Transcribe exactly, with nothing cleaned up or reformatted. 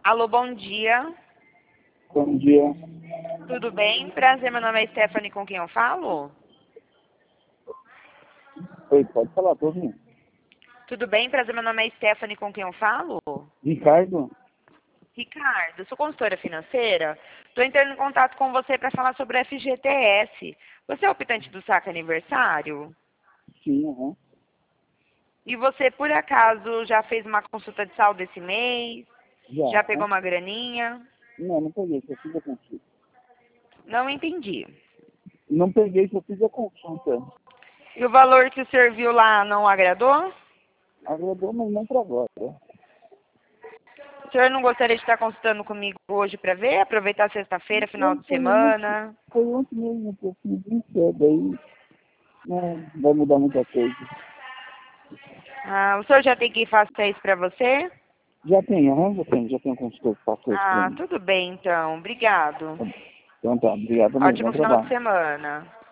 Alô, bom dia. Bom dia. Tudo bem? Prazer, meu nome é Stephanie, com quem eu falo? Oi, pode falar, tô ouvindo. Tudo bem? Prazer, meu nome é Stephanie, com quem eu falo? Ricardo? Ricardo, sou consultora financeira. Estou entrando em contato com você para falar sobre o F G T S. Você é optante do saque aniversário? Sim, aham. E você, por acaso, já fez uma consulta de saúde esse mês? Já, Já aham. pegou uma graninha? Não, não peguei, só fiz a consulta. Não entendi. Não peguei, só fiz a consulta. E o valor que o senhor viu lá não agradou? Agradou, mas não pra agora. O senhor não gostaria de estar consultando comigo hoje para ver? Aproveitar sexta-feira, final Foi, de foi, ontem, semana? foi ontem mesmo que eu fiz isso, é, daí não vai mudar muita coisa. Ah, o senhor já tem quem faça isso para você? Já tem, aham, já tem, já tem um consultor que passou isso pra Ah, mim. tudo bem então. Obrigado. Então tá, obrigado mesmo, bom Ótimo final de trabalho. semana.